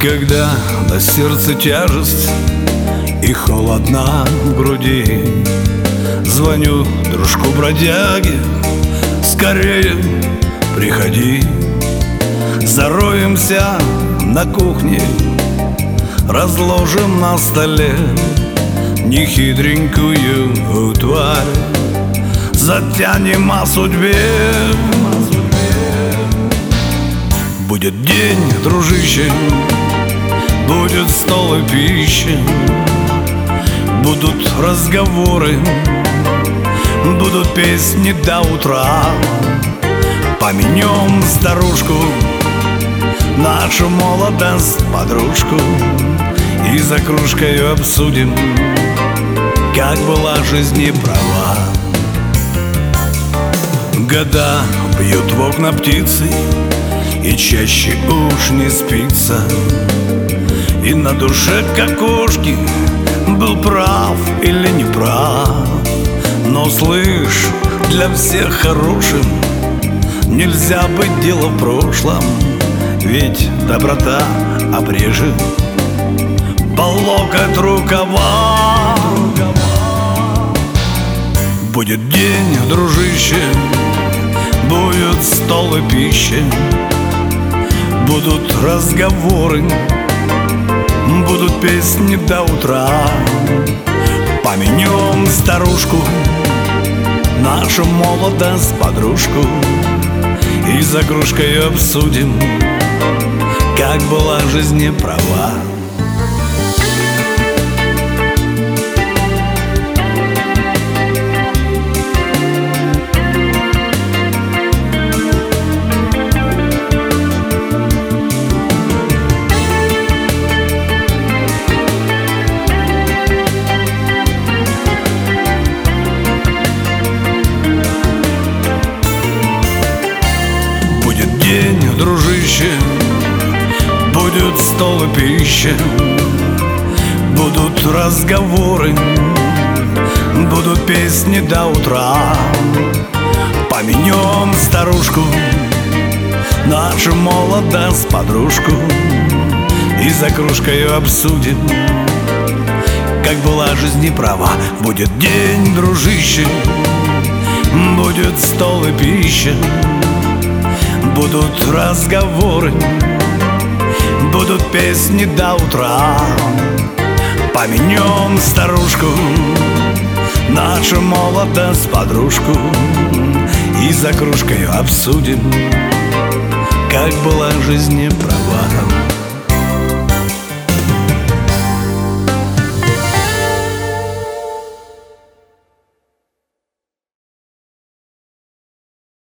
Когда на сердце тяжесть и холодна в груди, звоню дружку-бродяге: скорее приходи. Зароемся на кухне, разложим на столе нехитренькую тварь, затянем о судьбе. Будет день, дружище, будет стол и пища, будут разговоры, будут песни до утра. Поменем старушку, нашу молодость, подружку, и за кружкой обсудим, как была жизнь неправа. Года бьют в окна птицы, и чаще уж не спится, и на душе как кошки, был прав или не прав. Но слышь, для всех хорошим нельзя быть дело в прошлом, ведь доброта обрежет по локоть рукава. Будет день, дружище, будет стол и пища, будут разговоры, будут песни до утра. Поменем старушку, нашу молодость, подружку, и за кружкой обсудим, как была жизнь неправа. День, дружище, будет стол и пища, будут разговоры, будут песни до утра. Поменем старушку, нашу молодость, подружку, и за кружкой обсудим, как была жизнь неправа. Будет день, дружище, будет стол и пища, будут разговоры, будут песни до утра. Поменем старушку, нашу молодость, подружку, и за кружкой обсудим, как была жизнь неправа.